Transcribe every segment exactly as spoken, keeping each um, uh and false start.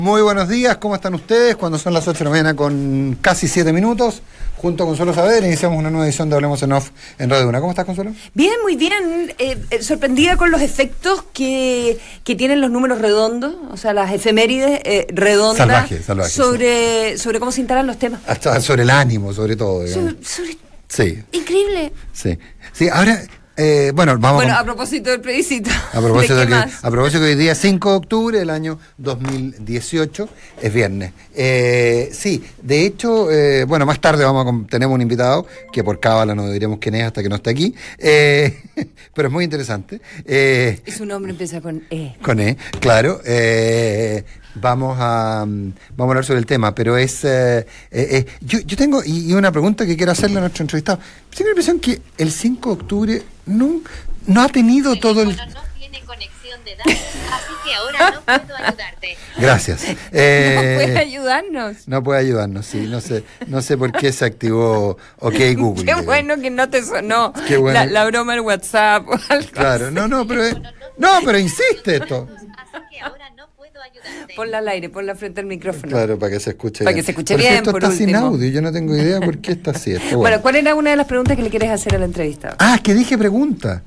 Muy buenos días, ¿cómo están ustedes? Cuando son las ocho de la mañana con casi siete minutos, junto a Consuelo Saavedra iniciamos una nueva edición de Hablemos en Off en Radio Una. ¿Cómo estás, Consuelo? Bien, muy bien. Eh, eh, sorprendida con los efectos que, que tienen los números redondos, o sea, las efemérides eh, redondas salvaje, salvaje, sobre, sí. sobre cómo se instalan los temas. Hasta sobre el ánimo, sobre todo, digamos. Sobre, sobre... Sí. Increíble. Sí. Sí, ahora... Eh, bueno, vamos bueno, con, a propósito del plebiscito. A propósito ¿De de qué que, más? a propósito que hoy día cinco de octubre del año dos mil dieciocho es viernes. Eh, sí, de hecho, eh, bueno, más tarde vamos a, tenemos un invitado que por cábala no diremos quién es hasta que no esté aquí, eh, pero es muy interesante. Eh, y su nombre empieza con E. Con E, claro. Eh, Vamos a vamos a hablar sobre el tema, pero es eh, eh, eh, yo, yo tengo y, y una pregunta que quiero hacerle a nuestro entrevistado. Tengo la impresión que el cinco de octubre no, no ha tenido todo el... No tiene conexión de datos, así que ahora no puedo ayudarte. Gracias. Eh, no puede ayudarnos. No puede ayudarnos, sí. No sé, no sé por qué se activó OK Google. Qué bueno que no te sonó Qué bueno. la, la broma del WhatsApp o algo. Claro, no, no, pero no, pero insiste esto. Así que ahora no puedo ayudarte. Ponla al aire, ponla frente al micrófono. Claro, para que se escuche para bien. que se escuche por bien, cierto, por está sin último. audio, yo no tengo idea por qué está así. Esto, bueno. Bueno, ¿cuál era una de las preguntas que le quieres hacer a la entrevista? Ah, que dije pregunta.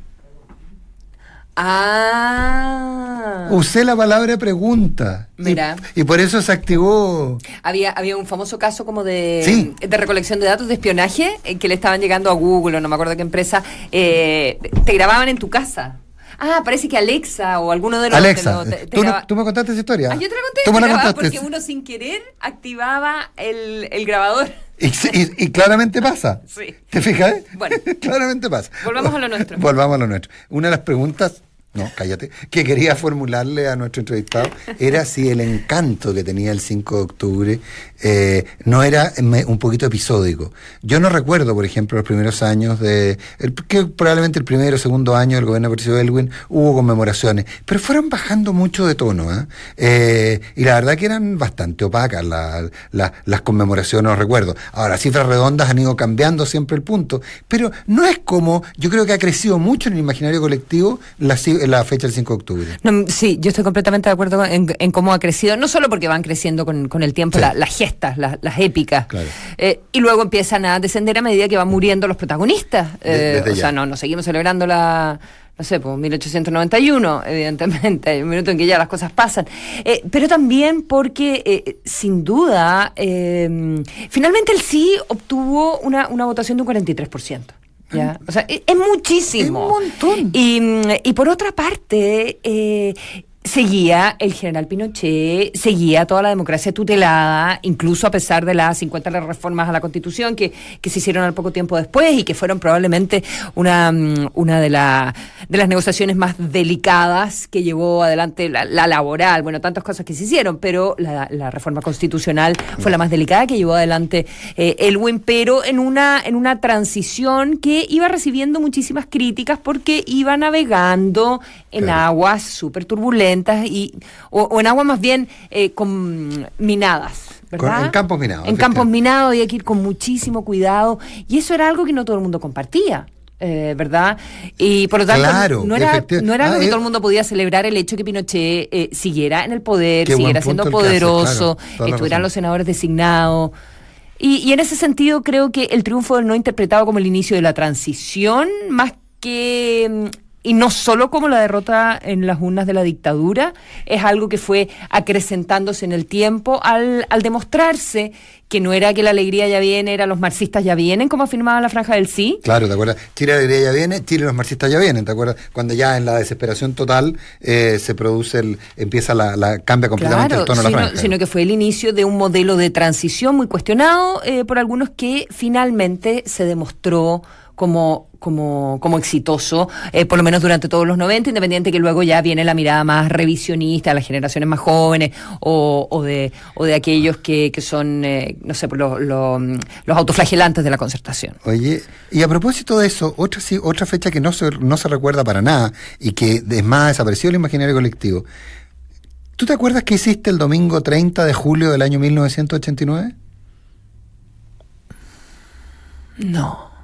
Ah. Usé la palabra pregunta. Mira. Y, y por eso se activó. Había, había un famoso caso como de, Sí. de recolección de datos de espionaje eh, que le estaban llegando a Google o no me acuerdo qué empresa. Eh, te grababan en tu casa. Ah, parece que Alexa o alguno de los... Alexa, de los- te- te ¿tú, no- graba- ¿tú me contaste esa historia? Ah, yo te la conté. Tú me te la grababa contaste. porque uno sin querer activaba el, el grabador. Y, y- y claramente pasa. Sí. ¿Te fijas? eh? Bueno. Claramente pasa. Volvamos a lo nuestro. Volvamos a lo nuestro. Una de las preguntas, no, cállate, que quería formularle a nuestro entrevistado era si el encanto que tenía el cinco de octubre eh, no era me, un poquito episódico. Yo no recuerdo, por ejemplo, los primeros años de... El, que probablemente el primero o segundo año del gobierno de Patricio Aylwin hubo conmemoraciones, pero fueron bajando mucho de tono, ¿eh? Eh, y la verdad que eran bastante opacas la, la, las conmemoraciones, no recuerdo. Ahora, cifras redondas han ido cambiando siempre el punto, pero no es como... Yo creo que ha crecido mucho en el imaginario colectivo la, la fecha del cinco de octubre. No, sí, yo estoy completamente de acuerdo en, en cómo ha crecido, no solo porque van creciendo con, con el tiempo Sí. la, las gestas, la, las épicas, Claro. eh, y luego empiezan a descender a medida que van muriendo los protagonistas. De- Eh, desde o ya. sea, no, no seguimos celebrando la... No sé, pues mil ochocientos noventa y uno, evidentemente, hay un minuto en que ya las cosas pasan. Eh, pero también porque, eh, sin duda, eh, finalmente el sí obtuvo una, una votación de un cuarenta y tres por ciento. ¿Ya? O sea, es, es muchísimo. Es un montón. Y, y por otra parte, eh, seguía el general Pinochet, seguía toda la democracia tutelada, incluso a pesar de las cincuenta reformas a la Constitución que, que se hicieron al poco tiempo después y que fueron probablemente una, una de, la, de las negociaciones más delicadas que llevó adelante la, la laboral. Bueno, tantas cosas que se hicieron, pero la, la reforma constitucional fue la más delicada que llevó adelante eh, Aylwin, pero en una, en una transición que iba recibiendo muchísimas críticas porque iba navegando en Claro. aguas súper turbulentas y o, o en aguas más bien eh, con minadas, ¿verdad? Con- en campos minados, En campos efectivamente. minados había que ir con muchísimo cuidado y eso era algo que no todo el mundo compartía. Eh, ¿verdad? Y por lo tanto Claro, no era, efecti- no era ah, algo que eh. todo el mundo podía celebrar el hecho que Pinochet eh, siguiera en el poder, Qué buen siguiera punto siendo el que hace, poderoso, claro, toda la estuvieran razón. los senadores designados. Y, y en ese sentido creo que el triunfo del no interpretado como el inicio de la transición, más que... mm, y no solo como la derrota en las urnas de la dictadura, es algo que fue acrecentándose en el tiempo al, al demostrarse que no era que la alegría ya viene, era los marxistas ya vienen, como afirmaba la Franja del Sí. Claro, ¿te acuerdas? Chile la alegría ya viene, Chile los marxistas ya vienen, ¿te acuerdas? Cuando ya en la desesperación total eh, se produce, el empieza la, la cambia completamente Claro, el tono de la sino, franja. sino que fue el inicio de un modelo de transición muy cuestionado eh, por algunos que finalmente se demostró como como como exitoso, eh, por lo menos durante todos los noventa, independiente que luego ya viene la mirada más revisionista de las generaciones más jóvenes o, o de o de aquellos que, que son, eh, no sé, los, los, los autoflagelantes de la Concertación. Oye, y a propósito de eso, otra sí, otra fecha que no se, no se recuerda para nada y que es más desapareció del imaginario colectivo. ¿Tú te acuerdas qué hiciste el domingo treinta de julio del año mil novecientos ochenta y nueve? No.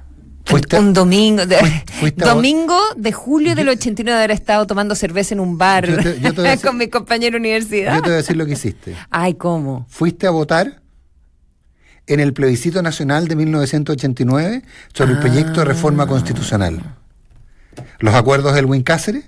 Fuiste- un domingo, de, fuiste- fuiste a- domingo de julio del ochenta y nueve de haber estado tomando cerveza en un bar Yo te- yo te voy a decir- con mi compañero de universidad. Yo te voy a decir lo que hiciste. Ay, ¿cómo? Fuiste a votar en el plebiscito nacional de mil novecientos ochenta y nueve sobre el Ah. proyecto de reforma constitucional. Los acuerdos del Win Cáceres,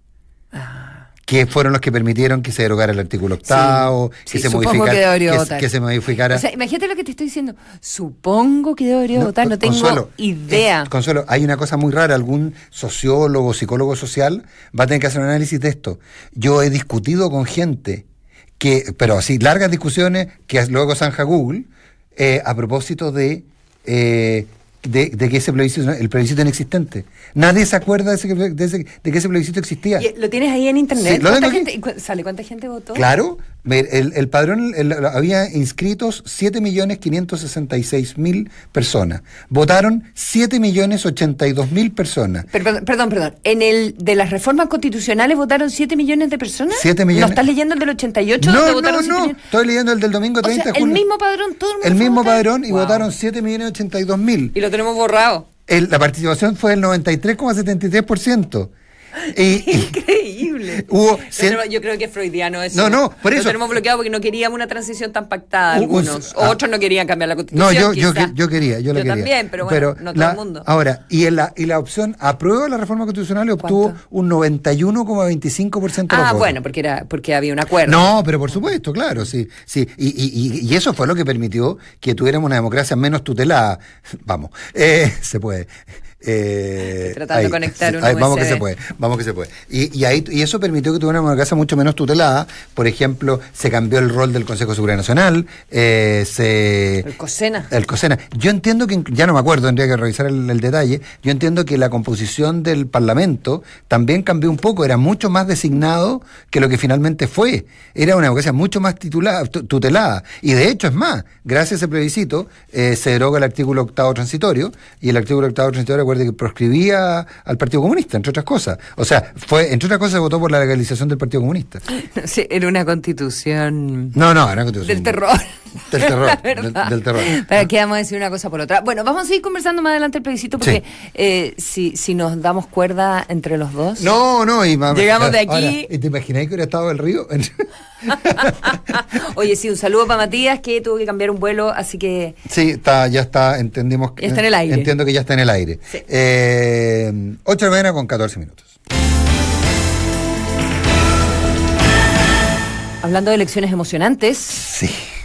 que fueron los que permitieron que se derogara el artículo octavo, Sí, que, sí, se supongo modificara, que debería que, votar. que se modificara. O sea, imagínate lo que te estoy diciendo. Supongo que debería No, votar, no tengo Consuelo, idea. eh, Consuelo, hay una cosa muy rara. Algún sociólogo, psicólogo social va a tener que hacer un análisis de esto. Yo he discutido con gente que, pero así, largas discusiones que luego zanja Google, eh, a propósito de, eh, de, de que ese plebiscito, el plebiscito inexistente. Nadie se acuerda de, ese, de, ese, de que ese plebiscito existía. ¿Y ¿Lo tienes ahí en internet? Sí, lo ¿Cuánta tengo aquí. gente, y cu- ¿Sale cuánta gente votó? Claro, me- el, el padrón, el- había inscritos siete millones quinientos sesenta y seis mil personas. Votaron siete millones ochenta y dos mil personas. Per- Perdón, perdón, perdón. ¿En el de las reformas constitucionales votaron siete millones de personas? siete millones. ¿No estás leyendo el del ochenta y ocho No, donde no, votaron siete no. millones? Estoy leyendo el del domingo O treinta sea, de el julio. mismo padrón, todo el mundo El fue a mismo votar. padrón y Wow. votaron siete millones ochenta y dos mil. Y lo tenemos borrado. El- la participación fue del noventa y tres coma setenta y tres por ciento. Y, y Increíble. hubo Lo cien- tenemos- yo creo que es freudiano eso. No, no, por eso. Lo tenemos bloqueado porque no queríamos una transición tan pactada Un- un- algunos. ah. Otros no querían cambiar la No, constitución. yo, yo, quizá. que- yo quería, yo la quería. también, pero bueno, no todo la- el mundo. Ahora, y, en la, y la opción aprueba la reforma constitucional y obtuvo ¿Cuánto? un noventa y uno coma veinticinco por ciento de los Ah, votos. bueno, porque era porque había un acuerdo. No, pero por supuesto, claro, sí, sí, y, y, y, y eso fue lo que permitió que tuviéramos una democracia menos tutelada. Vamos, eh, se puede. Eh, Estoy tratando de conectar un ahí, vamos U S B. que se puede, vamos que se puede. Y, y, ahí, y eso permitió que tuviéramos una democracia mucho menos tutelada. Por ejemplo, se cambió el rol del Consejo de Seguridad Nacional, eh, se... El COSENA. El COSENA. Yo entiendo que, ya no me acuerdo, tendría que revisar el, el detalle, yo entiendo que la composición del Parlamento también cambió un poco, era mucho más designado que lo que finalmente fue. Era una democracia mucho más titulada, tu- tutelada. Y de hecho, es más, gracias a ese plebiscito eh, se deroga el artículo octavo transitorio, y el artículo octavo transitorio, recuerde que proscribía al Partido Comunista, entre otras cosas. O sea, fue entre otras cosas se votó por la legalización del Partido Comunista. Sí, era una constitución No, no, era una constitución. del terror. Del terror, La del, verdad. del terror. Pero aquí vamos a decir una cosa por otra. Bueno, vamos a seguir conversando más adelante el plebiscito porque Sí. eh, si, si nos damos cuerda entre los dos. No, no, y mamá, Llegamos de aquí. ahora, ¿y te imagináis que hubiera estado el río? Oye, sí, un saludo para Matías que tuvo que cambiar un vuelo, así que Sí, está, ya está, entendimos que. Ya está en el aire. Entiendo que ya está en el aire. Sí. Eh, ocho de la mañana con catorce minutos. hablando de elecciones emocionantes, Sí.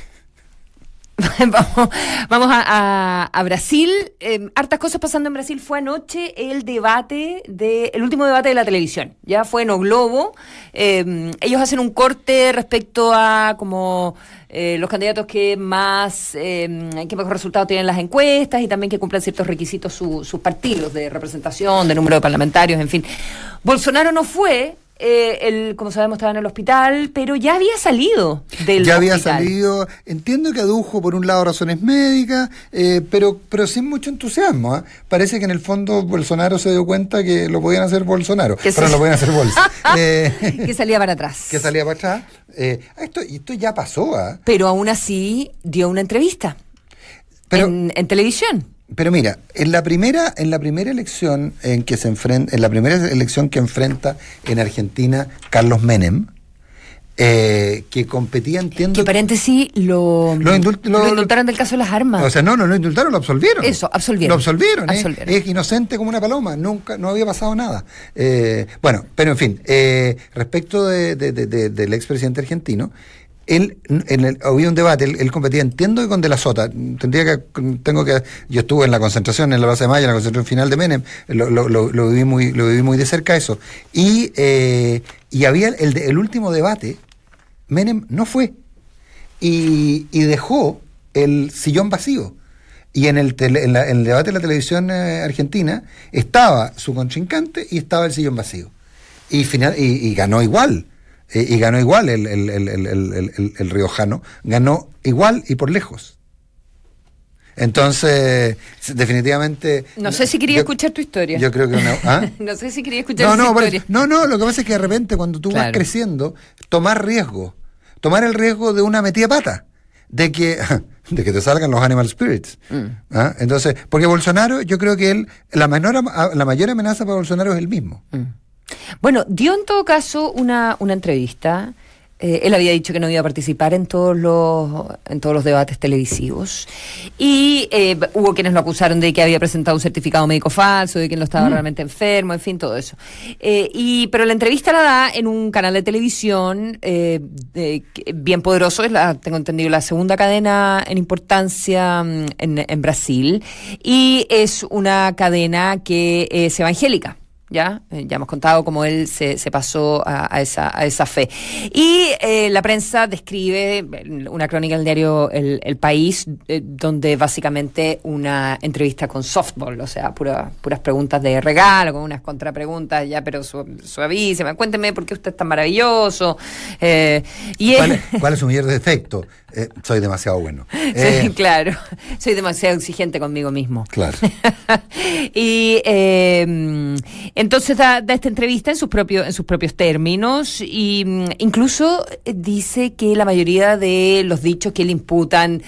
vamos, vamos a, a- a Brasil. Eh, hartas cosas pasando en Brasil. Fue anoche el debate, de, el último debate de la televisión. Ya fue en O Globo. Eh, ellos hacen un corte respecto a como eh, los candidatos que más, eh, que mejor resultado tienen en las encuestas y también que cumplan ciertos requisitos su- sus partidos de representación, de número de parlamentarios, en fin. Bolsonaro no fue. Eh, él, como sabemos, estaba en el hospital, pero ya había salido del Ya había hospital. salido, entiendo que adujo por un lado razones médicas, eh, pero, pero sin mucho entusiasmo. ¿ah? Parece que en el fondo Bolsonaro se dio cuenta que lo podían hacer Bolsonaro, Que pero sí. lo podían hacer Bolsa. eh, Que salía para atrás. que salía para atrás. Eh, esto, esto ya pasó, ¿ah? Pero aún así dio una entrevista Pero- en, en televisión. Pero mira, en la primera, en la primera elección en que se enfrenta, en la primera elección que enfrenta en Argentina Carlos Menem, eh, que competía, entiendo. Que paréntesis, lo, Lo indult- lo- lo indultaron del caso de las armas. O sea, no, no lo indultaron, lo absolvieron. Eso, absolvieron. Lo absolvieron, ¿eh? Absolvieron. Es inocente como una paloma, nunca, no había pasado nada. Eh, bueno, pero en fin, eh, respecto de, de- de- de- del expresidente argentino, él, en el, había un debate, él, él competía, entiendo que con De la Sota, tendría que, tengo que, yo estuve en la concentración en la Plaza de Mayo, en la concentración final de Menem, lo, lo, lo, lo viví muy, lo viví muy de cerca eso, y, eh, y había el, de- el último debate, Menem no fue, y, y dejó el sillón vacío. Y en el, tele- en, la- en el debate de la televisión eh, argentina estaba su contrincante y estaba el sillón vacío. Y, final, y, y ganó igual. Eh, y ganó igual el, el, el, el, el, el- el- el riojano. Ganó igual y por lejos. Entonces, definitivamente... No sé si quería yo- escuchar tu historia. Yo creo que una... ¿ah? No sé si quería escuchar No, esa no, por historia. eso- no, no, lo que pasa es que de repente cuando tú vas Claro. creciendo, tomar riesgo, tomar el riesgo de una metida pata. de que, de que te salgan los animal spirits. Mm. ¿Ah? Entonces, porque Bolsonaro, yo creo que él, la, menor, la mayor amenaza para Bolsonaro es él mismo. Mm. Bueno, dio en todo caso una, una entrevista. Eh, él había dicho que no iba a participar en todos los en todos los debates televisivos y eh, hubo quienes lo acusaron de que había presentado un certificado médico falso, de que él no estaba mm. realmente enfermo, en fin, todo eso. Eh, y pero la entrevista la da en un canal de televisión eh, de, bien poderoso, es la, tengo entendido, la segunda cadena en importancia en, en Brasil, y es una cadena que es evangélica. Ya, eh, ya hemos contado cómo él se, se pasó a, a esa a esa fe. Y eh, la prensa describe una crónica en el diario El, el País, eh, donde básicamente una entrevista con softball, o sea, pura, puras preguntas de regalo, con unas contrapreguntas, ya, pero su, suavísima, cuénteme por qué usted es tan maravilloso. Eh, y ¿Cuál, él, es, ¿Cuál es su mayor defecto? Eh, soy demasiado bueno. Eh, Eh, claro, soy demasiado exigente conmigo mismo. Claro. y eh, entonces da, da esta entrevista en sus propios en sus propios términos y mm, incluso dice que la mayoría de los dichos que le imputan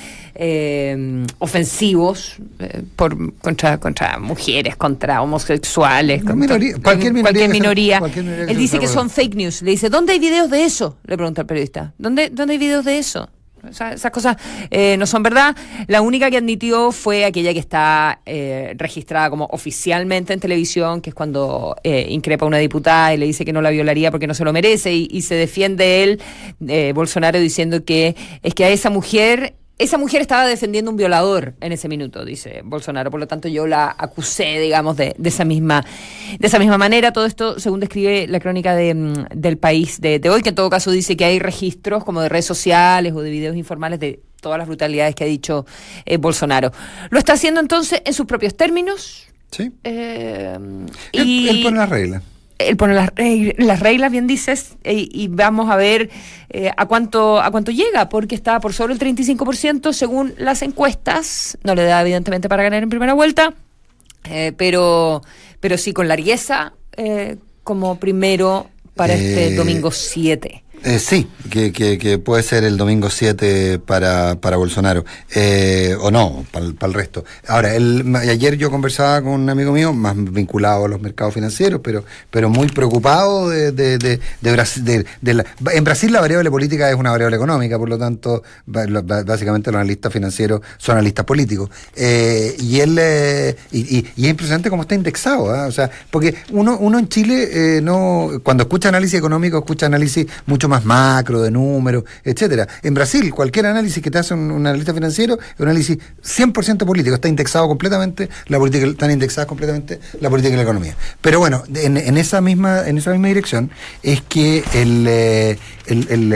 eh, ofensivos eh, por contra contra mujeres, contra homosexuales, No, contra, minoría, cualquier minoría, cualquier que se- minoría. cualquier minoría que Él se dice que desarrolle. son fake news. Le dice, ¿dónde hay videos de eso? Le pregunta el periodista. ¿Dónde dónde hay videos de eso? O sea, esas cosas eh, no son verdad. La única que admitió fue aquella que está eh, registrada como oficialmente en televisión, que es cuando eh, increpa a una diputada y le dice que no la violaría porque no se lo merece, y, y se defiende él, eh, Bolsonaro, diciendo que es que a esa mujer... Esa mujer estaba defendiendo un violador en ese minuto, dice Bolsonaro. Por lo tanto, yo la acusé, digamos, de, de esa misma de esa misma manera. Todo esto, según describe la crónica de, mm, del País de, de hoy, que en todo caso dice que hay registros como de redes sociales o de videos informales de todas las brutalidades que ha dicho eh, Bolsonaro. Lo está haciendo entonces en sus propios términos. Sí. Eh, Él, y él pone las reglas. Él pone las, reg- las reglas, bien dices, y, y vamos a ver eh, a cuánto a cuánto llega, porque está por sobre el treinta y cinco por ciento según las encuestas. No le da evidentemente para ganar en primera vuelta, eh, pero pero sí con largueza eh, como primero para Eh, este domingo siete. Eh, sí, que, que, que puede ser el domingo siete para, para Bolsonaro, eh, o no, para, para el resto. Ahora, el, ayer yo conversaba con un amigo mío, más vinculado a los mercados financieros, pero pero muy preocupado de, de, de, de Brasil. De, de la, en Brasil la variable política es una variable económica, por lo tanto, básicamente los analistas financieros son analistas políticos. Eh, y él eh, y, y, y es impresionante cómo está indexado, ¿eh? O sea, porque uno, uno en Chile, eh, no cuando escucha análisis económico, escucha análisis mucho más macro, de números, etcétera. En Brasil, cualquier análisis que te hace un, un analista financiero es un análisis cien por ciento político, está indexado completamente la política, están indexadas completamente la política y la economía. Pero bueno, en, en esa misma en esa misma dirección es que el el, el, el,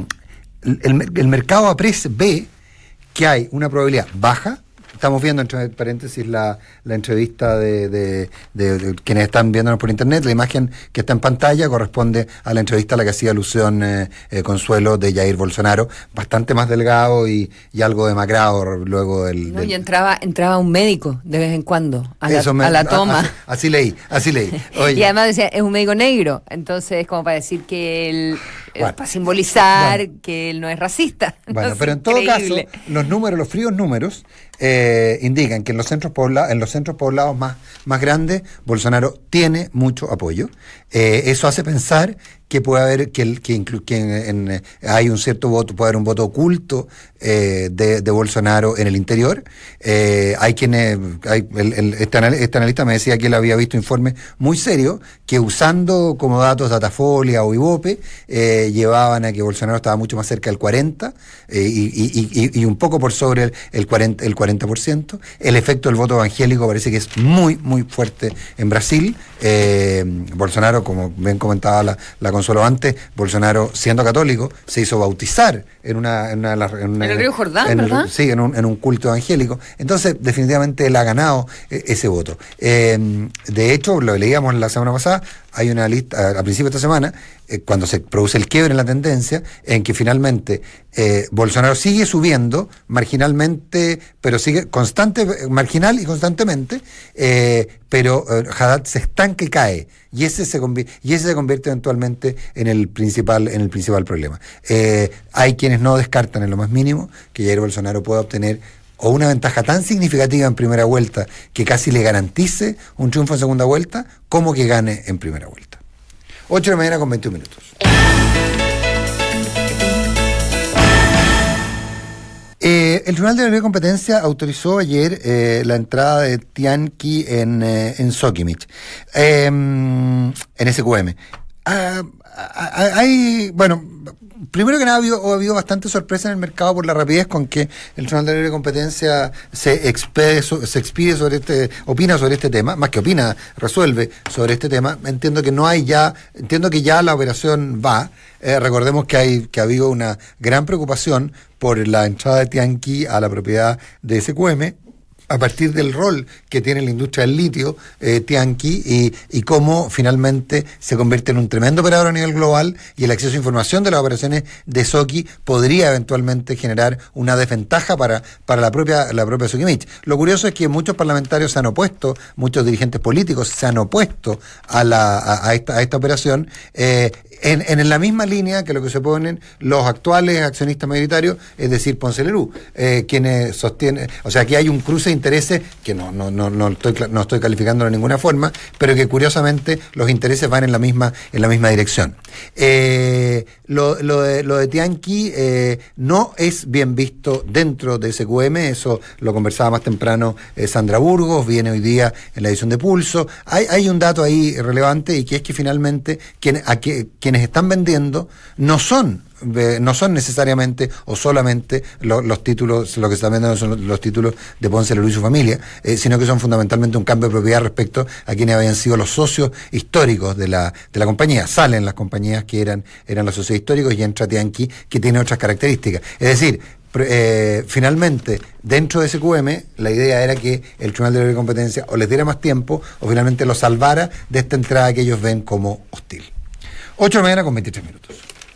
el, el, el mercado APRES ve que hay una probabilidad baja. Estamos viendo, entre paréntesis, la, la entrevista de, de, de, de quienes están viéndonos por internet. La imagen que está en pantalla corresponde a la entrevista a la que hacía alusión eh, eh, Consuelo de Jair Bolsonaro, bastante más delgado y, y algo demacrado luego del... No, del... y entraba entraba un médico de vez en cuando a, Eso la, me- a la a- toma. Así, así leí, así leí. Oye, Y además decía, es un médico negro, entonces como para decir que él, eh, Bueno. para simbolizar Bueno. que él no es racista. bueno, Es pero en todo increíble. caso, los números, los fríos números, eh, indican que en los centros poblados, en los centros poblados más, más grandes, Bolsonaro tiene mucho apoyo. Eh, eso hace pensar que puede haber, que, el, que, inclu, que en, en, eh, hay un cierto voto, puede haber un voto oculto eh, de, de Bolsonaro en el interior. Eh, hay quienes, hay, el, el, este, anal, este analista me decía que él había visto informes muy serios que usando como datos Datafolia o Ibope eh, llevaban a que Bolsonaro estaba mucho más cerca del cuarenta eh, y, y, y, y un poco por sobre el, el, cuarenta, el cuarenta por ciento. El efecto del voto evangélico parece que es muy, muy fuerte en Brasil. Eh, Bolsonaro, como bien comentaba la, la Consuelo antes, Bolsonaro, siendo católico, se hizo bautizar en una... En, una, en, una, En el Río Jordán, en el- ¿verdad? Sí, en un, en un culto evangélico. Entonces, definitivamente él ha ganado eh, ese voto. Eh, de hecho, lo leíamos la semana pasada, hay una lista, a, a principio de esta semana, eh, cuando se produce el quiebre en la tendencia, en que finalmente eh, Bolsonaro sigue subiendo marginalmente, pero sigue constante, marginal y constantemente, eh, pero eh, Haddad se estanca y cae, y ese se convierte, y ese se convierte eventualmente en el principal, en el principal problema. Eh, hay quienes no descartan en lo más mínimo que Jair Bolsonaro pueda obtener o una ventaja tan significativa en primera vuelta que casi le garantice un triunfo en segunda vuelta, como que gane en primera vuelta. ocho de la mañana con veintiún minutos. Eh, el Tribunal de Libre Competencia autorizó ayer eh, la entrada de Tianqi en, eh, en Sokimich, eh, en S Q M. Ah, hay, bueno, primero que nada ha habido, ha habido bastante sorpresa en el mercado por la rapidez con que el Tribunal de Libre Competencia se expide, se expide sobre este, opina sobre este tema, más que opina, resuelve sobre este tema. Entiendo que no hay ya, entiendo que ya la operación va. Eh, recordemos que hay, que ha habido una gran preocupación por la entrada de Tianqi a la propiedad de S Q M, a partir del rol que tiene la industria del litio, eh, Tianqi, y, y cómo finalmente se convierte en un tremendo operador a nivel global, y el acceso a información de las operaciones de Soki podría eventualmente generar una desventaja para, para la propia, la propia Sokimich. Lo curioso es que muchos parlamentarios se han opuesto, muchos dirigentes políticos se han opuesto a, la, a, a, esta, a esta operación, eh, en, en la misma línea que lo que se ponen los actuales accionistas mayoritarios, es decir, Ponce Lerú, eh, quienes sostienen, o sea, aquí hay un cruce de intereses que no, no, no, no estoy, no estoy calificando de ninguna forma, pero que curiosamente los intereses van en la misma, en la misma dirección. Eh, lo, lo de, lo de Tianqi eh, no es bien visto dentro de S Q M, eso lo conversaba más temprano eh, Sandra Burgos, viene hoy día en la edición de Pulso. Hay, hay un dato ahí relevante, y que es que finalmente quien, a que, quienes están vendiendo no son no son necesariamente o solamente lo, los títulos, lo que se están vendiendo son los, los títulos de Ponce Lerú y su familia, eh, sino que son fundamentalmente un cambio de propiedad respecto a quienes habían sido los socios históricos de la de la compañía. Salen las compañías que eran eran los socios históricos y entra Tianqi, que tiene otras características. Es decir, Eh, finalmente, dentro de S Q M, la idea era que el Tribunal de Libre Competencia o les diera más tiempo o finalmente los salvara de esta entrada que ellos ven como hostil. ocho de la mañana con veintitrés minutos.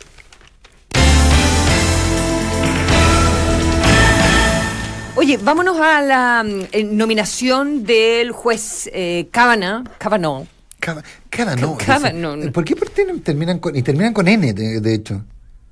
Oye, vámonos a la eh, nominación del juez eh, Kavanaugh. Kavanaugh. Kavanaugh. Kavanaugh. ¿Por qué terminan con, y terminan con N, de, de hecho?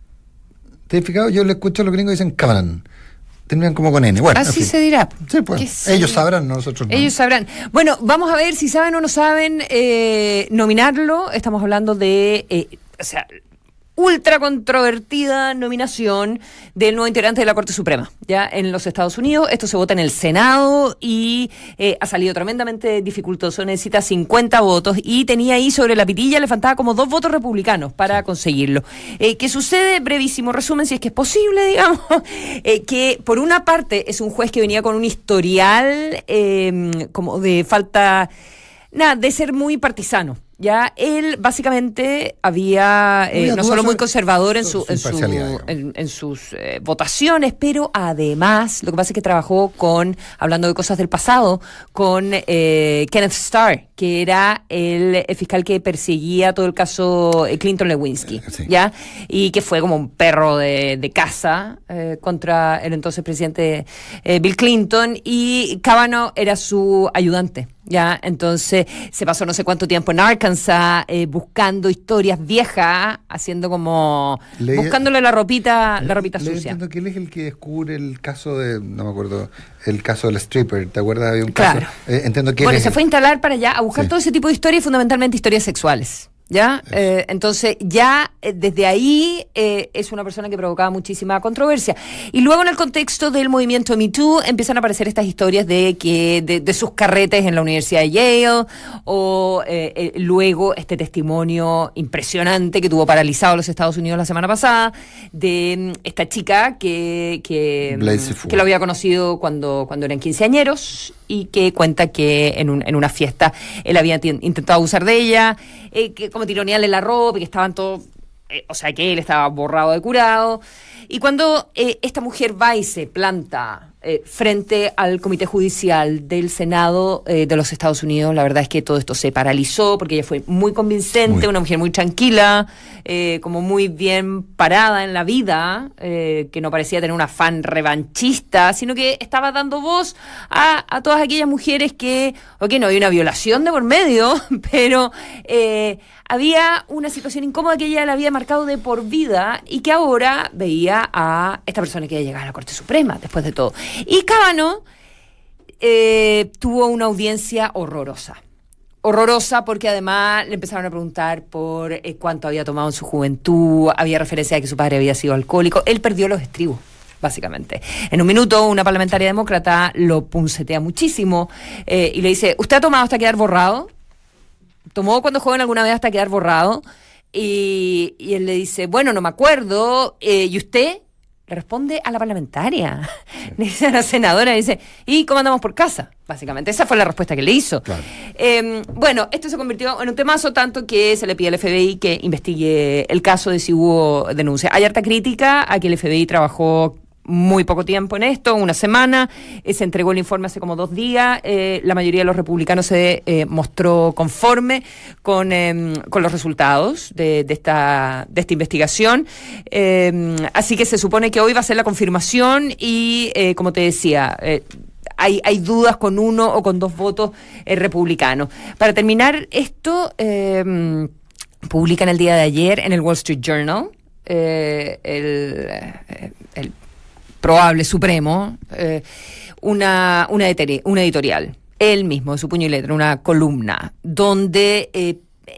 ¿Te has fijado? Yo le escucho a los gringos que dicen Kavanaugh. Terminan como con N. Bueno, así se dirá. Sí, pues. Ellos sabrán, nosotros no. Ellos sabrán. Bueno, vamos a ver si saben o no saben eh, nominarlo. Estamos hablando de, eh, o sea, ultra controvertida nominación del nuevo integrante de la Corte Suprema, ya en los Estados Unidos. Esto se vota en el Senado y eh, ha salido tremendamente dificultoso. Necesita cincuenta votos y tenía ahí sobre la pitilla, le faltaba como dos votos republicanos para conseguirlo. Eh, ¿Qué sucede? Brevísimo resumen, si es que es posible, digamos, eh, que por una parte es un juez que venía con un historial eh, como de falta, nada, de ser muy partisano. Ya él básicamente había, eh, no solo muy conservador en, su, en, su, en, en sus eh, votaciones, pero además, lo que pasa es que trabajó con, hablando de cosas del pasado, con eh, Kenneth Starr, que era el, el fiscal que perseguía todo el caso Clinton-Lewinsky, sí. ¿Ya? Y que fue como un perro de, de caza eh, contra el entonces presidente eh, Bill Clinton, y Kavanaugh era su ayudante. Ya, entonces se pasó no sé cuánto tiempo en Arkansas eh, buscando historias viejas, haciendo como le, buscándole la ropita, la ropita le, sucia. Entiendo que él es el que descubre el caso de, no me acuerdo, el caso del stripper, ¿te acuerdas? Había un claro. caso. Eh, entiendo que bueno, él se es fue a instalar para allá a buscar sí. todo ese tipo de historias, fundamentalmente historias sexuales. ¿Ya? Eh, entonces ya eh, desde ahí eh, es una persona que provocaba muchísima controversia. Y luego en el contexto del movimiento Me Too empiezan a aparecer estas historias de que de, de sus carretes en la Universidad de Yale, o eh, eh, luego este testimonio impresionante que tuvo paralizado a los Estados Unidos la semana pasada de um, esta chica que que, um, que lo había conocido cuando, cuando eran quinceañeros, y que cuenta que en, un, en una fiesta él había t- intentado abusar de ella, eh, que como tironearle la ropa, y que estaban todos, eh, o sea que él estaba borrado de curado. Y cuando eh, esta mujer va y se planta eh, frente al Comité Judicial del Senado eh, de los Estados Unidos. La verdad es que todo esto se paralizó porque ella fue muy convincente, muy. una mujer muy tranquila, eh, como muy bien parada en la vida, eh, que no parecía tener un afán revanchista, sino que estaba dando voz a, a todas aquellas mujeres que, ok, no hay una violación de por medio, pero eh, había una situación incómoda que ella la había marcado de por vida y que ahora veía a esta persona que iba a llegar a la Corte Suprema, después de todo. Y Kavanaugh eh, tuvo una audiencia horrorosa. Horrorosa porque además le empezaron a preguntar por eh, cuánto había tomado en su juventud, había referencia a que su padre había sido alcohólico. Él perdió los estribos, básicamente. En un minuto, una parlamentaria demócrata lo puncetea muchísimo eh, y le dice, ¿usted ha tomado hasta quedar borrado? ¿Tomó cuando joven alguna vez hasta quedar borrado? Y, y él le dice, bueno, no me acuerdo. Eh, ¿Y usted? Le responde a la parlamentaria. Sí. Le dice a la senadora, le dice, ¿y cómo andamos por casa? Básicamente, esa fue la respuesta que le hizo. Claro. Eh, bueno, esto se convirtió en un temazo tanto que se le pide al F B I que investigue el caso de si hubo denuncia. Hay harta crítica a que el F B I trabajó muy poco tiempo en esto, una semana, eh, se entregó el informe hace como dos días, eh, la mayoría de los republicanos se eh, mostró conforme con, eh, con los resultados de, de, esta, de esta investigación, eh, así que se supone que hoy va a ser la confirmación y, eh, como te decía, eh, Hay, hay dudas con uno o con dos votos eh, republicanos. Para terminar esto, eh, publican el día de ayer en el Wall Street Journal eh, el, el probable Supremo eh, una, una, eteri- una editorial, él mismo, de su puño y letra, una columna, donde eh,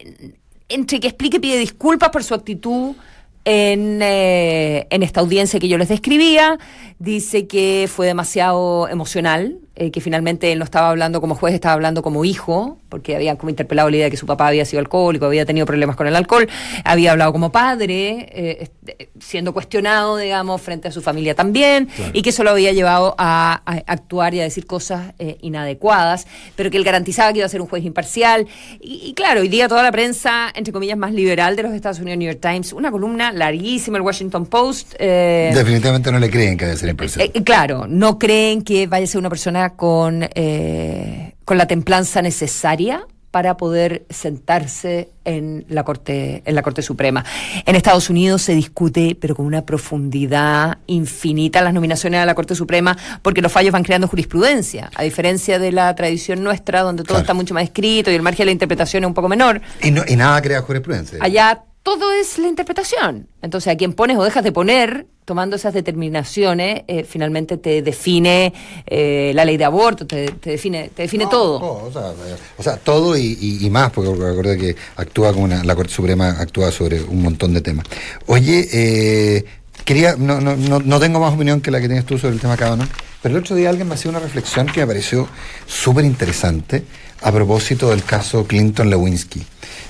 entre que explique pide disculpas por su actitud En, eh, en esta audiencia que yo les describía, dice que fue demasiado emocional, eh, que finalmente él no estaba hablando como juez, estaba hablando como hijo, porque habían como interpelado la idea de que su papá había sido alcohólico, había tenido problemas con el alcohol, había hablado como padre, eh, siendo cuestionado, digamos, frente a su familia también, claro. Y que eso lo había llevado a, a actuar y a decir cosas eh, inadecuadas, pero que él garantizaba que iba a ser un juez imparcial. Y, y claro, hoy día toda la prensa, entre comillas, más liberal de los Estados Unidos, New York Times, una columna larguísima, el Washington Post. Eh, Definitivamente no le creen que debe ser imparcial. Eh, claro, no creen que vaya a ser una persona con, eh, con la templanza necesaria para poder sentarse en la Corte, en la Corte Suprema. En Estados Unidos se discute, pero con una profundidad infinita, las nominaciones a la Corte Suprema, porque los fallos van creando jurisprudencia, a diferencia de la tradición nuestra, donde todo claro. está mucho más escrito y el margen de la interpretación es un poco menor. Y, no, y nada crea jurisprudencia. Allá todo es la interpretación. Entonces, a quien pones o dejas de poner, tomando esas determinaciones, eh, finalmente te define eh, la ley de aborto, te, te define te define no, todo. No, o, sea, o sea, todo y, y, y más, porque recuerda que actúa como una, la Corte Suprema actúa sobre un montón de temas. Oye, eh, quería, no, no, no, no tengo más opinión que la que tienes tú sobre el tema Kavanaugh, pero el otro día alguien me hacía una reflexión que me pareció súper interesante a propósito del caso Clinton-Lewinsky.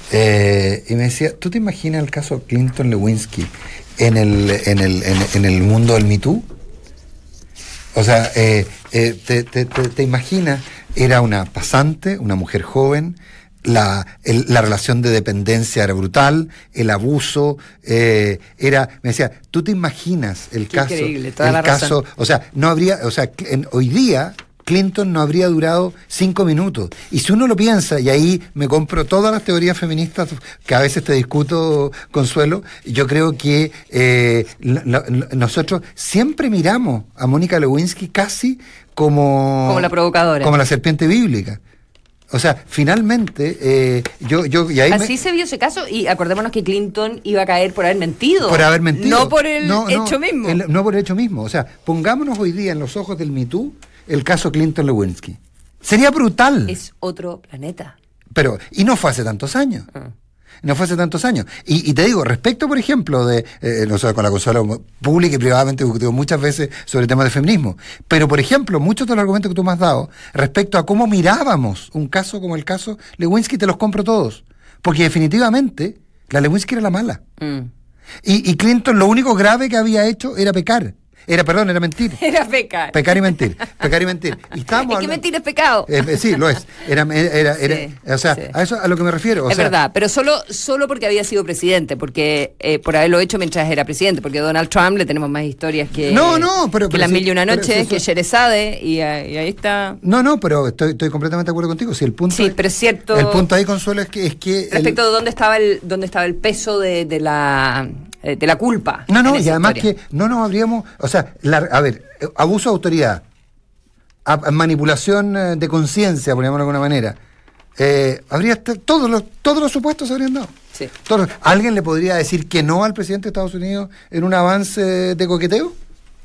Eh, y me decía, ¿tú te imaginas el caso Clinton-Lewinsky en el, en el, en, en el mundo del Me Too? O sea, eh, eh, te, te, te, te imaginas, era una pasante, una mujer joven, la, el, la relación de dependencia era brutal, el abuso, eh, era, me decía, ¿tú te imaginas el Qué caso? Increíble, toda el la caso, razón. O sea, no habría, o sea, en, hoy día Clinton no habría durado cinco minutos. Y si uno lo piensa, y ahí me compro todas las teorías feministas que a veces te discuto, Consuelo, yo creo que eh, lo, lo, nosotros siempre miramos a Mónica Lewinsky casi como... Como la provocadora. Como la serpiente bíblica. O sea, finalmente, eh, yo, yo, y ahí así me... se vio ese caso, y acordémonos que Clinton iba a caer por haber mentido. Por haber mentido. No por el no, hecho no, mismo. El, no por el hecho mismo. O sea, pongámonos hoy día en los ojos del Me Too el caso Clinton-Lewinsky. Sería brutal. Es otro planeta. Pero, y no fue hace tantos años. Ah. No fue hace tantos años. Y, y te digo, respecto, por ejemplo, de, eh, no sé, con la Consuelo pública y privadamente discutido muchas veces sobre temas de feminismo, pero, por ejemplo, muchos de los argumentos que tú me has dado respecto a cómo mirábamos un caso como el caso Lewinsky, te los compro todos. Porque definitivamente, la Lewinsky era la mala. Mm. Y, y Clinton lo único grave que había hecho era pecar. Era, perdón, era mentir. Era pecar. Pecar y mentir. Pecar y mentir. Y estábamos Es que hablando- mentir es pecado. Eh, eh, sí, lo es. Era, era, era, Sí, o sea, sí. a eso a lo que me refiero. O Es sea, verdad, pero solo solo porque había sido presidente, porque eh, por haberlo hecho mientras era presidente, porque a Donald Trump le tenemos más historias que, No, no, pero- que pero Las sí, Mil y Una pero Noches, eso- que Sherezade, y, eh, y ahí está. No, no, pero estoy, estoy completamente de acuerdo contigo. Si el punto Sí, pero es cierto. El punto ahí, Consuelo, es que es que el- Respecto de dónde estaba el dónde estaba el peso de, de la eh, de la culpa. No, no, en y esa además historia. que no nos habríamos, o sea, la- a ver, eh, abuso de autoridad, a- a manipulación eh, de conciencia, por llamarlo de alguna manera, eh, habría est- todos los todos los supuestos se habrían dado. Sí. Todos- ¿Alguien le podría decir que no al presidente de Estados Unidos en un avance de coqueteo?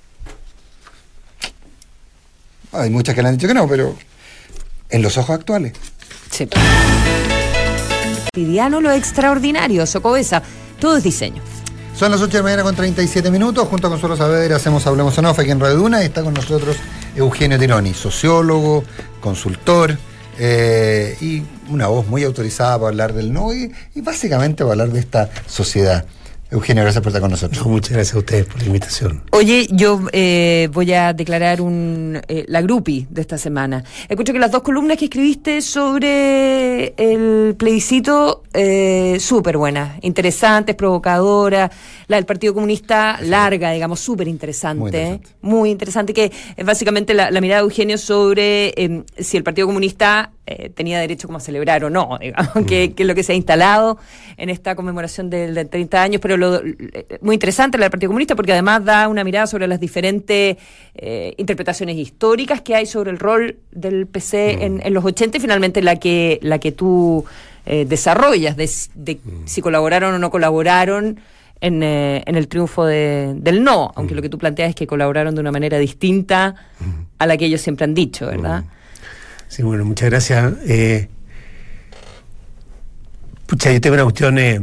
Hay muchas que le han dicho que no, pero en los ojos actuales. Sí. Cotidiano lo extraordinario, Socobesa, todo es diseño. Son las ocho de la mañana con treinta y siete minutos. Junto a Consuelo Saavedra hacemos Hablemos en Off aquí en Radio Duna. Y está con nosotros Eugenio Tironi, sociólogo, consultor eh, y una voz muy autorizada para hablar del no y, y básicamente para hablar de esta sociedad. Eugenio, gracias por estar con nosotros. No, muchas gracias a ustedes por la invitación. Oye, yo eh, voy a declarar un eh, la grupi de esta semana. Escucho que las dos columnas que escribiste sobre el plebiscito, eh, súper buenas, interesantes, provocadoras. La del Partido Comunista, larga, digamos, súper interesante. Muy interesante. Muy interesante, que es básicamente la, la mirada de Eugenio sobre eh, si el Partido Comunista eh, tenía derecho como a celebrar o no, digamos, mm. que, que es lo que se ha instalado en esta conmemoración del, del treinta años, pero lo, muy interesante la del Partido Comunista porque además da una mirada sobre las diferentes eh, interpretaciones históricas que hay sobre el rol del P C mm. en, en los ochenta y finalmente la que, la que tú eh, desarrollas, de, de mm. si colaboraron o no colaboraron En, eh, en el triunfo de, del no, aunque mm. lo que tú planteas es que colaboraron de una manera distinta mm. a la que ellos siempre han dicho, ¿verdad? Mm. Sí, bueno, muchas gracias. Eh, pucha, yo tengo una cuestión eh,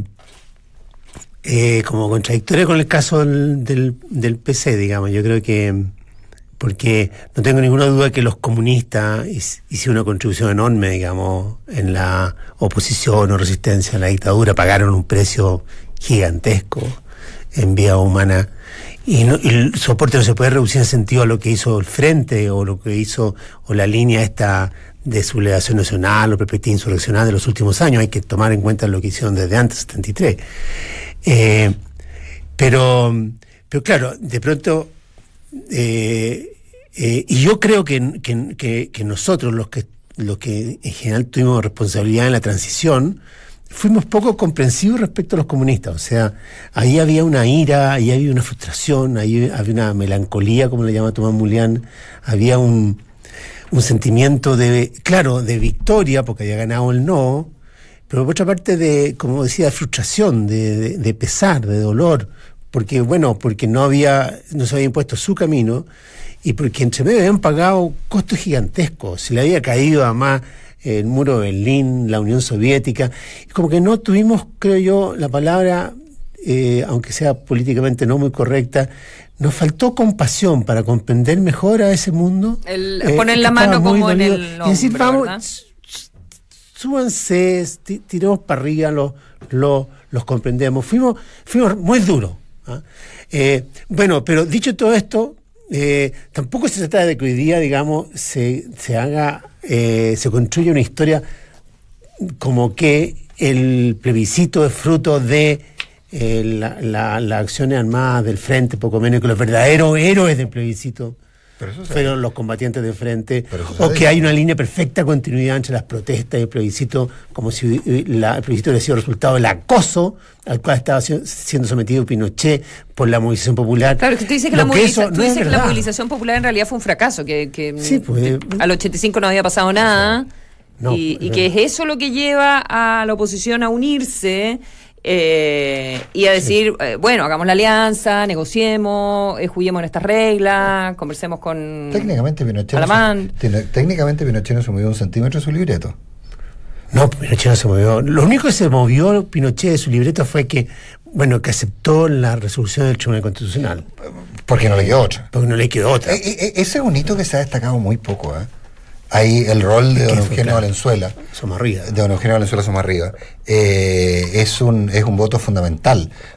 eh, como contradictoria con el caso del, del, del P C, digamos. Yo creo que, porque no tengo ninguna duda que los comunistas hicieron una contribución enorme, digamos, en la oposición o resistencia a la dictadura, pagaron un precio gigantesco en vida humana y, no, y el soporte no se puede reducir en sentido a lo que hizo el Frente o lo que hizo o la línea esta de sublevación nacional o perspectiva insurreccional de los últimos años. Hay que tomar en cuenta lo que hicieron desde antes setenta y tres, eh, pero pero claro, de pronto eh, eh, y yo creo que, que, que, que nosotros los que los que en general tuvimos responsabilidad en la transición fuimos poco comprensivos respecto a los comunistas. O sea, ahí había una ira, ahí había una frustración, ahí había una melancolía, como le llama Tomás Mulián, había un, un sentimiento de, claro, de victoria, porque había ganado el no, pero por otra parte de, como decía, de frustración, de, de, de pesar, de dolor, porque, bueno, porque no había, no se había impuesto su camino, y porque entre medio habían pagado costos gigantescos, se le había caído además el muro de Berlín, la Unión Soviética, como que no tuvimos, creo yo, la palabra, eh, aunque sea políticamente no muy correcta, nos faltó compasión para comprender mejor a ese mundo. El, eh, poner la mano como en el y decir, hombro, vamos, ¿verdad? súbanse, t- tiremos para arriba, los, los, los comprendemos. Fuimos, fuimos muy duros. ¿ah? Eh, bueno, pero dicho todo esto, eh, tampoco se trata de que hoy día, digamos, se, se haga... Eh, se construye una historia como que el plebiscito es fruto de eh, la, la, las acciones armadas del Frente, poco menos, que los verdaderos héroes del plebiscito Pero eso se fueron los combatientes del Frente, Pero eso se o ha que dicho. hay una línea perfecta continuidad entre las protestas y el plebiscito, como si eh, la, el plebiscito hubiera sido resultado del acoso al cual estaba si- siendo sometido Pinochet por la movilización popular. Claro, que tú dices que, Lo la, que moviliza- eso tú no es dices que la verdad. movilización popular en realidad fue un fracaso, que, que Sí, pues, que eh, al ochenta y cinco no había pasado nada, No, y, y no. que es eso lo que lleva a la oposición a unirse eh, y a decir, eh, bueno, hagamos la alianza, negociemos, eh, juguemos en estas reglas, conversemos con... Técnicamente Pinochet, no Alamán. se, tiene- técnicamente Pinochet no se movió un centímetro de su libreto. No, Pinochet no se movió. Lo único que se movió Pinochet de su libreto fue que, bueno, que aceptó la resolución del Tribunal Constitucional, Porque no le quedó otra. porque no le quedó otra. Eh, eh, ese es un hito que se ha destacado muy poco. ¿eh? Ahí el rol de ¿Qué don fue? Eugenio Claro. Valenzuela, Somos arriba. de don Eugenio Valenzuela Somos Arriba, eh, es un es un voto fundamental,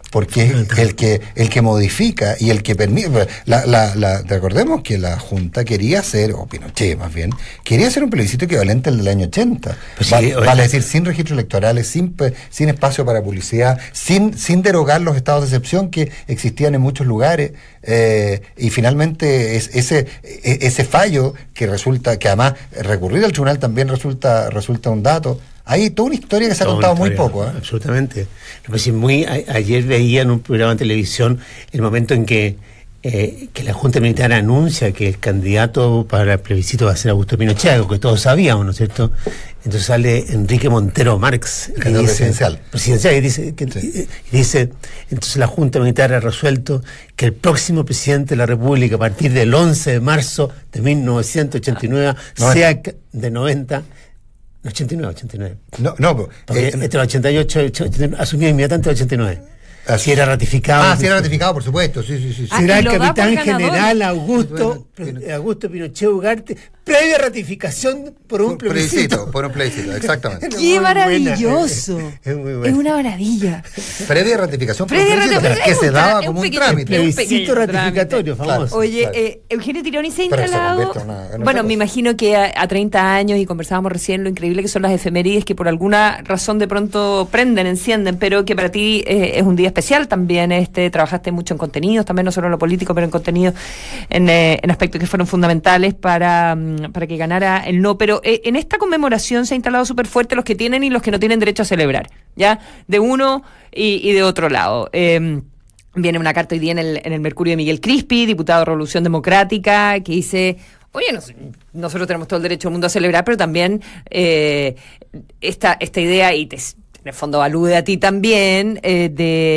porque es el que el que modifica y el que permite. La, la, la, recordemos que la Junta quería hacer, o Pinochet más bien, quería hacer un plebiscito equivalente al del año ochenta. Pues Va, sí, vale decir, sin registros electorales, sin, sin espacio para publicidad, sin, sin derogar los estados de excepción que existían en muchos lugares. Eh, y finalmente es, ese, ese fallo que resulta, que además recurrir al tribunal también resulta, resulta un dato. Hay toda una historia que se ha contado muy poco. ¿eh? Absolutamente. Pues muy, a, ayer veía en un programa de televisión el momento en que, eh, que la Junta Militar anuncia que el candidato para el plebiscito va a ser Augusto Pinochet, algo que todos sabíamos, ¿no es cierto? Entonces sale Enrique Montero Marx, el candidato presidencial. Presidencial, y dice, que, sí. y dice, entonces la Junta Militar ha resuelto que el próximo presidente de la República, a partir del once de marzo de mil novecientos ochenta y nueve, ah, sea de noventa, ochenta y nueve, ochenta y nueve. No, no, porque eh, entre el ochenta y ocho, ochenta y nueve, asumió inmediatamente el ochenta y nueve. Si era ratificado. Ah, si era ratificado, por supuesto, sí, sí, sí. Ah, será el capitán general Augusto, bueno, Augusto Pinochet Ugarte, previa ratificación por un por plebiscito. Por un plebiscito, exactamente. ¡Qué maravilloso! Es, muy bueno. Es una maravilla. Previa ratificación por previa un plebiscito, ratificación, que se daba como un, pequeño, trámite. Un plebiscito ratificatorio, trámite. famoso. Oye, claro. eh, Eugenio Tironi se ha instalado. Se una, una bueno, me imagino que a, a treinta años, y conversábamos recién lo increíble que son las efemérides que por alguna razón de pronto prenden, encienden, pero que para ti eh, es un día especial también. Este, trabajaste mucho en contenidos, también no solo en lo político, pero en contenidos, en, eh, en aspectos que fueron fundamentales para, para que ganara el no. Pero eh, en esta conmemoración se ha instalado súper fuerte los que tienen y los que no tienen derecho a celebrar, ¿ya? De uno y, y de otro lado. Eh, viene una carta hoy día en el, en el Mercurio de Miguel Crispi, diputado de Revolución Democrática, que dice... Oye, nos, nosotros tenemos todo el derecho del mundo a celebrar, pero también eh, esta, esta idea, y te, en el fondo alude a ti también, eh,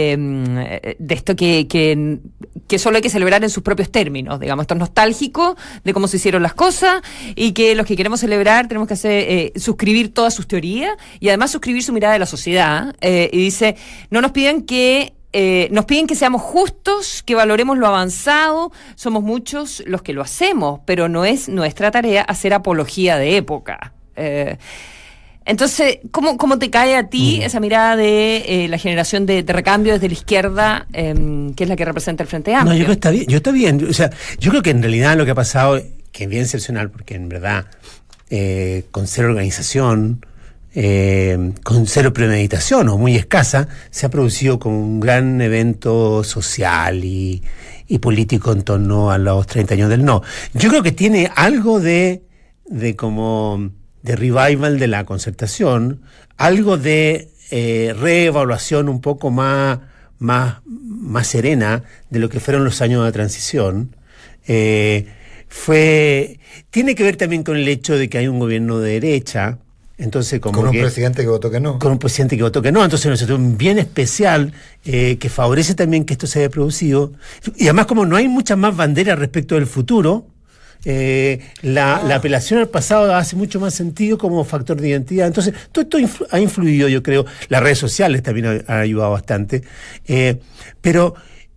de, de esto que, que, que solo hay que celebrar en sus propios términos, digamos, esto es nostálgico de cómo se hicieron las cosas, y que los que queremos celebrar tenemos que hacer eh, suscribir todas sus teorías, y además suscribir su mirada de la sociedad, eh, y dice, no nos piden que Eh, nos piden que seamos justos, que valoremos lo avanzado, somos muchos los que lo hacemos, pero no es nuestra tarea hacer apología de época. Eh, entonces, ¿cómo, ¿cómo te cae a ti mm. esa mirada de eh, la generación de, de recambio desde la izquierda, eh, que es la que representa el Frente Amplio? No, yo creo que está bien, yo está bien, o sea, yo creo que en realidad lo que ha pasado, que es bien excepcional, porque en verdad, eh, con cero organización, Eh, con cero premeditación o muy escasa, se ha producido como un gran evento social y, y político en torno a los treinta años del no. Yo creo que tiene algo de, de como de revival de la concertación, algo de eh, reevaluación un poco más, más, más serena de lo que fueron los años de transición. Eh, fue, tiene que ver también con el hecho de que hay un gobierno de derecha. Entonces, como con un que, presidente que votó que no. Con un presidente que votó que no. Entonces, una situación bien especial eh, que favorece también que esto se haya producido. Y además, como no hay muchas más banderas respecto del futuro, eh, la, ah. la apelación al pasado hace mucho más sentido como factor de identidad. Entonces, todo esto influ- ha influido, yo creo. Las redes sociales también han, han ayudado bastante. Eh, pero,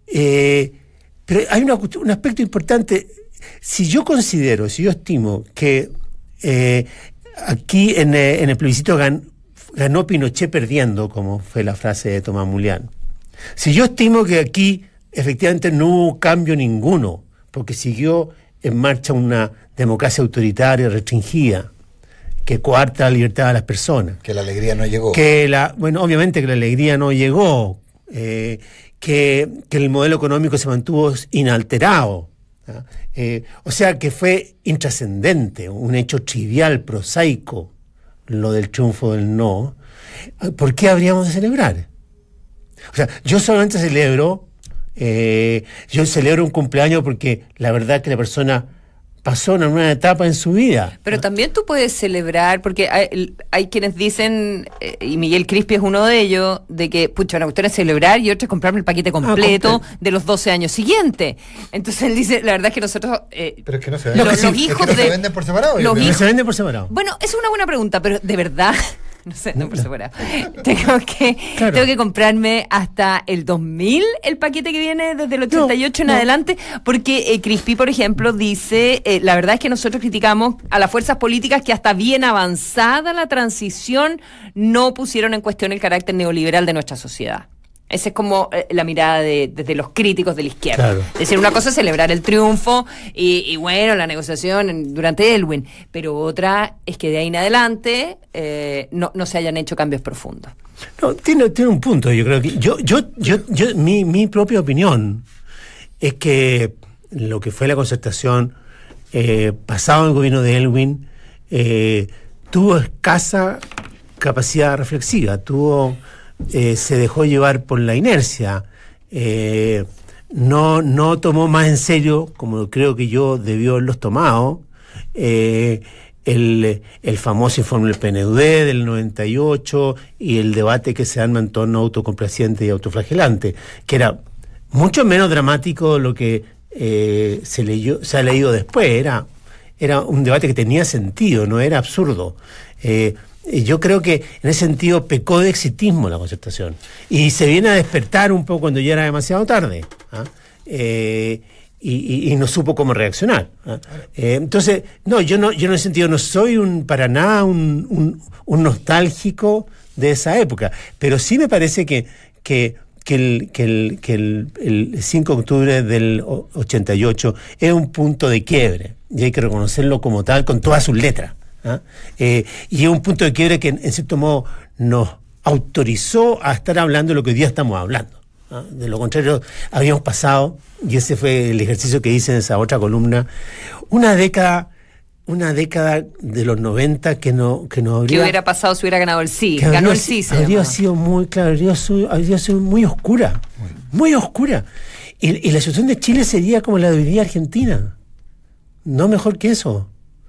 eh, pero hay una, un aspecto importante. Si yo considero, si yo estimo que... Eh, Aquí en, en el plebiscito gan, ganó Pinochet perdiendo, como fue la frase de Tomás Mulián. Si yo estimo que aquí efectivamente no hubo cambio ninguno, porque siguió en marcha una democracia autoritaria restringida, que coarta la libertad de las personas. Que la alegría no llegó. Que la, bueno, obviamente que la alegría no llegó, eh, que, que el modelo económico se mantuvo inalterado. ¿Ah? Eh, o sea que fue intrascendente, un hecho trivial, prosaico, lo del triunfo del no. ¿Por qué habríamos de celebrar? O sea, yo solamente celebro, eh, yo celebro un cumpleaños porque la verdad que la persona pasó una nueva etapa en su vida. Pero también tú puedes celebrar, porque hay, hay quienes dicen, eh, y Miguel Crispi es uno de ellos, de que, pucha, una cuestión es celebrar y otra es comprarme el paquete completo ah, de los doce años siguientes. Entonces él dice, la verdad es que nosotros... Eh, pero es que no se venden, los, los hijos es que no de, se venden por separado. Los hijos, no se venden por separado. Bueno, es una buena pregunta, pero de verdad... No sé, no por separado. tengo que claro. tengo que comprarme hasta el dos mil el paquete que viene desde el ochenta y ocho no, en no. adelante, porque eh, Crispi, por ejemplo, dice, eh, la verdad es que nosotros criticamos a las fuerzas políticas que hasta bien avanzada la transición no pusieron en cuestión el carácter neoliberal de nuestra sociedad. Esa es como eh, la mirada de, de, de los críticos de la izquierda. Claro. Es decir, una cosa es celebrar el triunfo y, y bueno, la negociación en, durante Elwin, pero otra es que de ahí en adelante eh, no, no se hayan hecho cambios profundos. No, tiene, tiene un punto, yo creo que yo, yo, yo, yo mi, mi propia opinión es que lo que fue la concertación eh, pasado el gobierno de Elwin eh, tuvo escasa capacidad reflexiva, tuvo eh, se dejó llevar por la inercia, eh, no, no tomó más en serio, como creo que yo debió haberlos tomado, eh, El, el famoso informe del P N U D del noventa y ocho y el debate que se arma en torno a autocomplaciente y autoflagelante, que era mucho menos dramático de lo que eh, se leyó, se ha leído después. Era, era un debate que tenía sentido, no era absurdo. Eh, yo creo que en ese sentido pecó de exitismo la concertación y se viene a despertar un poco cuando ya era demasiado tarde. ¿Ah? Eh, Y, y, y no supo cómo reaccionar. ¿eh? Eh, entonces, no, yo no, yo en ese sentido no soy un para nada un, un, un nostálgico de esa época, pero sí me parece que, que, que, el, que, el, que el, el cinco de octubre del ochenta y ocho es un punto de quiebre, y hay que reconocerlo como tal, con todas sus letras. ¿eh? Eh, y es un punto de quiebre que, en cierto modo, nos autorizó a estar hablando de lo que hoy día estamos hablando. ¿eh? De lo contrario, habíamos pasado, y ese fue el ejercicio que hice en esa otra columna, una década, una década de los noventa que no, que no habría... ¿Qué hubiera pasado si hubiera ganado el sí? Que Ganó habría, el sí, se habría llamaba. sido muy, claro, habría sido, habría sido muy oscura, muy oscura. Y, y la situación de Chile sería como la de hoy día Argentina. No mejor que eso.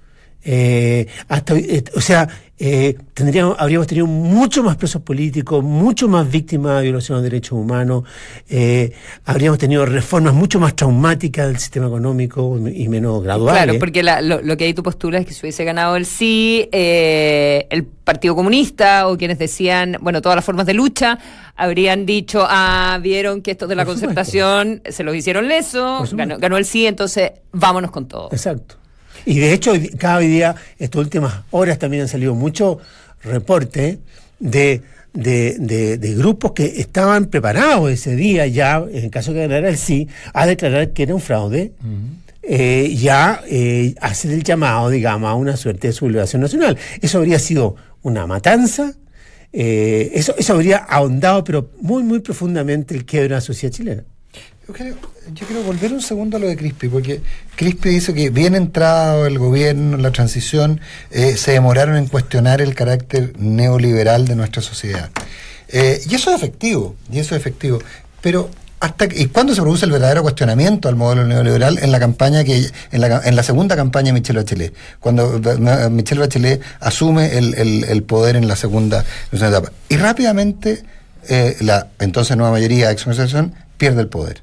Eh, hasta, eh, o sea, eh, tendríamos, habríamos tenido mucho más presos políticos, mucho más víctimas de violación de derechos humanos, eh, habríamos tenido reformas mucho más traumáticas del sistema económico y menos graduales. Claro, porque la, lo, lo que ahí tú postulas es que si hubiese ganado el sí, eh, el Partido Comunista o quienes decían, bueno, todas las formas de lucha, habrían dicho, ah, vieron que estos de la Por supuesto. concertación se los hicieron leso, ganó, ganó el sí, entonces vámonos con todo. Exacto. Y de hecho, cada día, estas últimas horas también han salido muchos reportes de, de, de, de grupos que estaban preparados ese día ya, en caso de ganara el sí, a declarar que era un fraude, uh-huh. eh, ya eh, hacer el llamado, digamos, a una suerte de sublevación nacional. Eso habría sido una matanza, eh, eso, eso habría ahondado, pero muy, muy profundamente el quiebre de la sociedad chilena. Yo quiero, yo quiero volver un segundo a lo de Crispi, porque Crispi dice que bien entrado el gobierno, la transición, eh, se demoraron en cuestionar el carácter neoliberal de nuestra sociedad. Eh, y eso es efectivo, y eso es efectivo. Pero hasta ¿y cuándo se produce el verdadero cuestionamiento al modelo neoliberal? En la campaña que en la, en la segunda campaña de Michelle Bachelet, cuando Michelle Bachelet asume el, el, el poder en la segunda, en la etapa. Y rápidamente eh, la entonces nueva mayoría de exconcertación pierde el poder.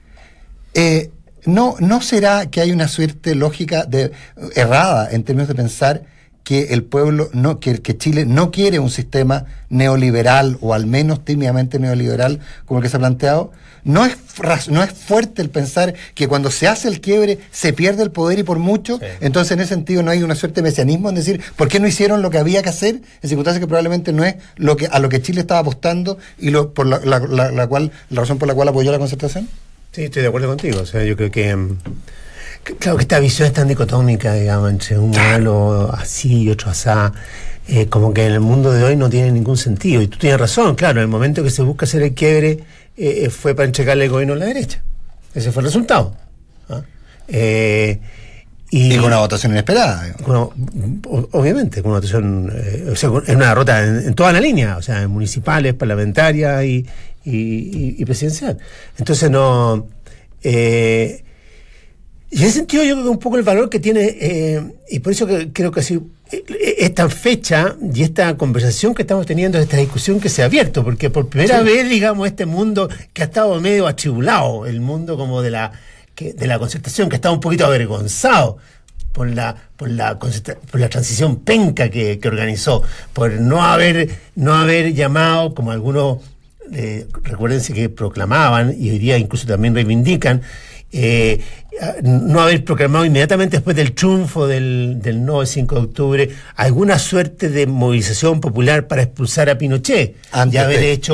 Eh, no, ¿No será que hay una suerte lógica de, errada en términos de pensar que el pueblo, no, que, que Chile no quiere un sistema neoliberal o al menos tímidamente neoliberal como el que se ha planteado? No es, no es fuerte el pensar que cuando se hace el quiebre se pierde el poder y por mucho, sí. Entonces en ese sentido no hay una suerte de mesianismo en decir ¿por qué no hicieron lo que había que hacer? En circunstancias que probablemente no es lo que a lo que Chile estaba apostando y lo, por la, la, la, la, cual, la razón por la cual apoyó la concertación. Sí, estoy de acuerdo contigo. O sea, yo creo que, que claro que esta visión es tan dicotómica, digamos, entre un modelo así y otro asá, eh, como que en el mundo de hoy no tiene ningún sentido. Y tú tienes razón, claro, en el momento que se busca hacer el quiebre eh, fue para entregarle el gobierno a la derecha. Ese fue el resultado. ¿Ah? Eh, y, y con una votación inesperada. Bueno, obviamente, con una votación, eh, o sea, es una derrota en, en toda la línea, o sea, en municipales, parlamentarias y Y, y, y presidencial. Entonces no eh, y en ese sentido yo creo que un poco el valor que tiene eh, y por eso que creo que así eh, esta fecha y esta conversación que estamos teniendo, esta discusión que se ha abierto, porque por primera sí. vez, digamos, este mundo que ha estado medio atribulado, el mundo como de la que, de la concertación, que ha estado un poquito avergonzado por la por la por la transición penca que, que organizó, por no haber no haber llamado, como algunos Eh, recuérdense que proclamaban y hoy día incluso también reivindican eh, no haber proclamado inmediatamente después del triunfo del, del no el cinco de octubre alguna suerte de movilización popular para expulsar a Pinochet. Antes y haber de... hecho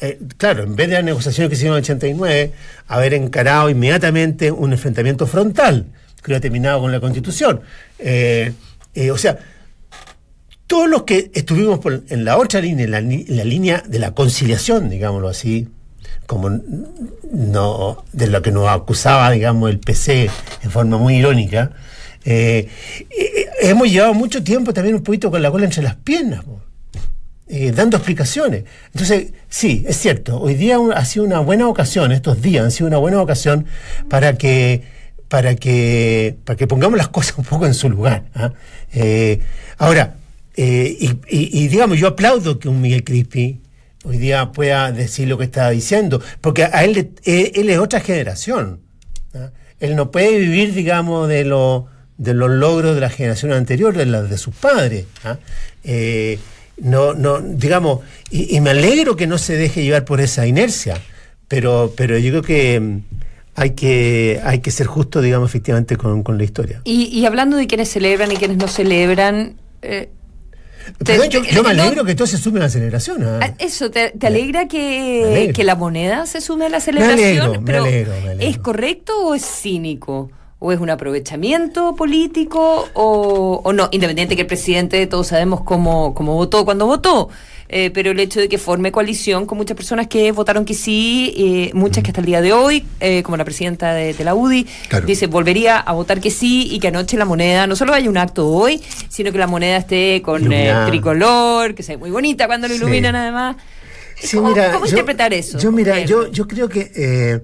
eh, claro, en vez de las negociaciones que se hicieron en el ochenta y nueve, haber encarado inmediatamente un enfrentamiento frontal que hubiera terminado con la Constitución. Eh, eh, o sea, todos los que estuvimos por, en la otra línea, en la, en la línea de la conciliación, digámoslo así, como no de lo que nos acusaba, digamos, el P C en forma muy irónica, eh, eh, hemos llevado mucho tiempo también un poquito con la cola entre las piernas, eh, dando explicaciones. Entonces, sí, es cierto, hoy día ha sido una buena ocasión, estos días han sido una buena ocasión para que para que para que pongamos las cosas un poco en su lugar. ¿eh? Eh, ahora, eh, y, y, y digamos, yo aplaudo que un Miguel Crispi hoy día pueda decir lo que está diciendo, porque a él, él, él es otra generación. ¿no? Él no puede vivir, digamos, de, lo, de los logros de la generación anterior, de las de sus padres. ¿no? Eh, no, no, digamos, y, y me alegro que no se deje llevar por esa inercia, pero, pero yo creo que hay que hay que ser justo, digamos, efectivamente con, con la historia. Y, y hablando de quienes celebran y quienes no celebran... Eh, Te, yo, yo me alegro no, que todo se sume a la celebración. ¿eh? Eso, ¿te, te alegra que, alegro. que la moneda se sume a la celebración? Me alegro, me Pero alegro, me alegro. ¿es correcto o es cínico? ¿O es un aprovechamiento político? ¿O, o no? Independiente que el presidente, todos sabemos cómo, cómo votó cuando votó. Eh, pero el hecho de que forme coalición con muchas personas que votaron que sí, eh, muchas que hasta el día de hoy, eh, como la presidenta de, de la U D I, claro. dice volvería a votar que sí, y que anoche la moneda no solo haya un acto hoy, sino que la moneda esté con eh, tricolor, que sea muy bonita cuando lo iluminan, sí. además. Sí, ¿Cómo, mira, ¿cómo yo, interpretar eso? Yo mira, eh, yo, yo creo que eh,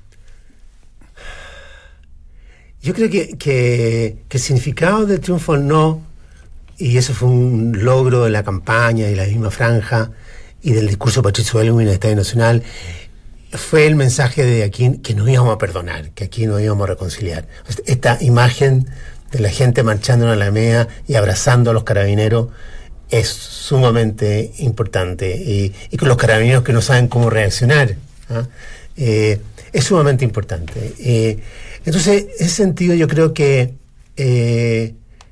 yo creo que, que, que el significado del triunfo no, y eso fue un logro de la campaña y la misma franja y del discurso de Patricio Aylwin en el Estadio Nacional, fue el mensaje de aquí que nos íbamos a perdonar, que aquí nos íbamos a reconciliar. Esta imagen de la gente marchando en la Alameda y abrazando a los carabineros es sumamente importante, y, y con los carabineros que no saben cómo reaccionar, ¿eh? Eh, es sumamente importante. Eh, entonces, en ese sentido yo creo que eh,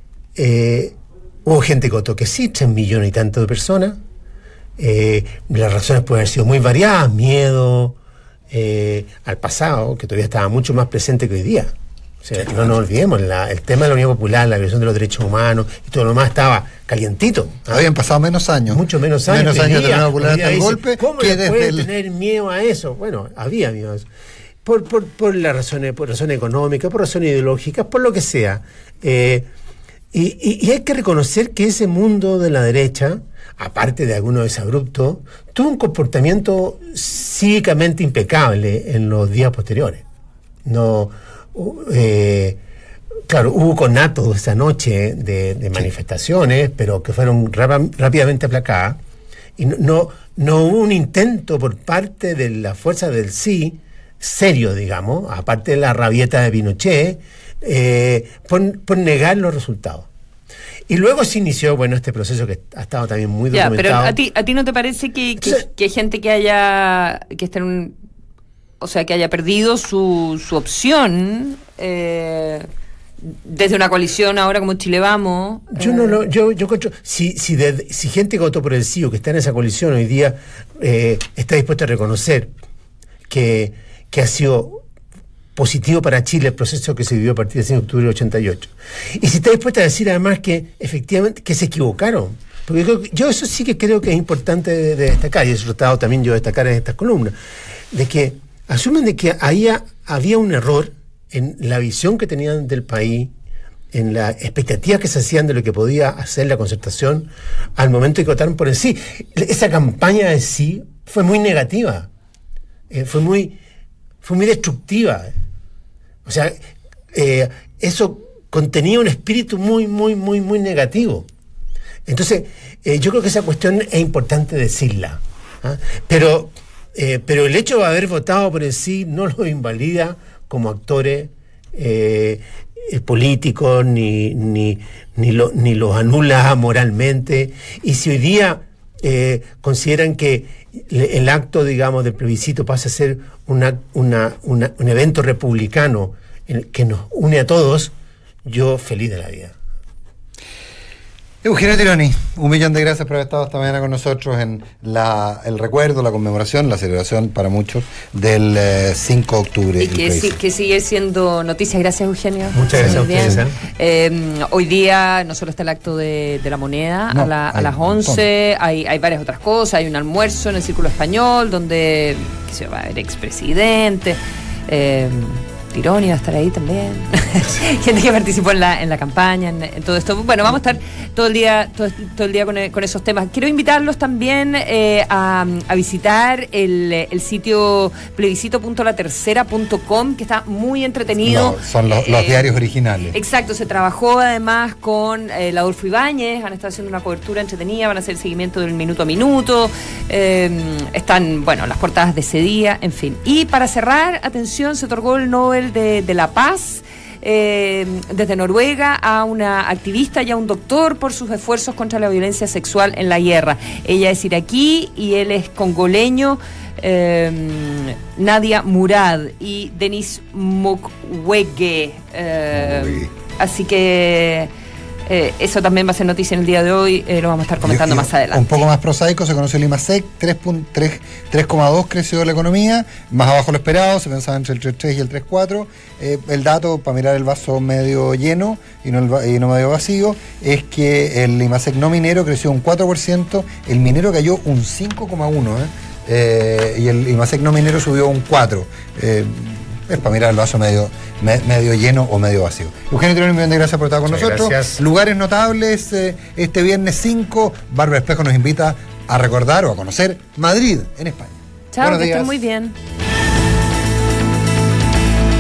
eh, hubo gente que votó que sí, tres millones y tanto de personas. Eh, las razones pueden haber sido muy variadas, miedo eh, al pasado, que todavía estaba mucho más presente que hoy día. O sea, no nos olvidemos, la, el tema de la Unión Popular, la violación de los derechos humanos y todo lo demás estaba calientito. ¿eh? Habían pasado menos años. Mucho menos años. Menos años de la Unión Popular hasta el golpe. ¿Cómo que le puede el... tener miedo a eso? Bueno, había miedo a eso. Por, por, por las razones, por razones económicas, por razones ideológicas, por lo que sea. Eh, y, y, y hay que reconocer que ese mundo de la derecha, aparte de algunos desabruptos, tuvo un comportamiento cívicamente impecable en los días posteriores. No, eh, claro, hubo conatos esa noche de, de manifestaciones, pero que fueron rap- rápidamente aplacadas, y no, no, no hubo un intento por parte de la fuerza del sí, serio, digamos, aparte de la rabieta de Pinochet, eh, por, por negar los resultados. Y luego se inició, bueno, este proceso que ha estado también muy ya, documentado. Pero a ti, a ti no te parece que, que, Entonces, que hay gente que haya, que esté en un, o sea, que haya perdido su, su opción eh, desde una coalición ahora como Chile Vamos? Yo eh. no lo, yo, yo encuentro, si, si, de, si gente que votó por el sí o que está en esa coalición hoy día eh, está dispuesta a reconocer que, que ha sido positivo para Chile el proceso que se vivió a partir del cinco de octubre del ochenta y ocho. Y si está dispuesta a decir además que efectivamente que se equivocaron. Porque yo, yo eso sí que creo que es importante de, de destacar, y eso he tratado también yo de destacar en estas columnas, de que asumen de que ahí había un error en la visión que tenían del país, en las expectativas que se hacían de lo que podía hacer la concertación al momento de que votaron por el sí. Esa campaña de sí fue muy negativa, eh, fue muy fue muy destructiva. O sea, eh, eso contenía un espíritu muy, muy, muy, muy negativo. Entonces, eh, yo creo que esa cuestión es importante decirla. ¿eh? Pero, eh, pero el hecho de haber votado por el sí no lo invalida como actores eh, políticos, ni, ni, ni, lo, ni los anula moralmente. Y si hoy día eh, consideran que el acto, digamos, del plebiscito pasa a ser una, una, una, un evento republicano en el que nos une a todos, yo feliz de la vida. Eugenio Tironi, un millón de gracias por haber estado esta mañana con nosotros en la, el recuerdo, la conmemoración, la celebración para muchos del eh, cinco de octubre. Y que, sí, que sigue siendo noticia. Gracias, Eugenio. Muchas gracias a ustedes. ¿eh? Eh, hoy día no solo está el acto de, de la moneda no, a, la, a las un once, hay, hay varias otras cosas, hay un almuerzo en el Círculo Español donde que se va a ver expresidente. Eh, Tironi va a estar ahí también. Gente que participó en la, en la campaña, en, en todo esto. Bueno, vamos a estar todo el día, todo, todo el día con, con esos temas. Quiero invitarlos también eh, a, a visitar el, el sitio plebiscito punto la tercera punto com, que está muy entretenido. No, son los, los eh, diarios originales. Exacto, se trabajó además con eh, el Adolfo Ibáñez, han estado haciendo una cobertura entretenida, van a hacer el seguimiento del minuto a minuto. Eh, están, bueno, las portadas de ese día, en fin. Y para cerrar, atención, se otorgó el Nobel De, de la Paz eh, desde Noruega a una activista y a un doctor por sus esfuerzos contra la violencia sexual en la guerra. Ella es iraquí y él es congoleño, eh, Nadia Murad y Denis Mukwege. Eh, así que Eh, eso también va a ser noticia en el día de hoy, eh, lo vamos a estar comentando y, y más adelante. Un poco más prosaico, se conoció el IMASEC, tres coma dos creció la economía, más abajo lo esperado, se pensaba entre el tres coma tres y el tres coma cuatro. Eh, el dato, para mirar el vaso medio lleno y no, el, y no medio vacío, es que el IMASEC no minero creció un cuatro por ciento, el minero cayó un cinco coma uno por ciento, eh, eh, y el IMASEC no minero subió un cuatro por ciento. Eh, es para mirar el vaso medio, me, medio lleno o medio vacío. Eugenio Tironi, un millón de gracias por estar con Muchas nosotros. Gracias. Lugares notables, eh, este viernes cinco, Bárbara Espejo nos invita a recordar o a conocer Madrid, en España. Chao, que estén muy bien.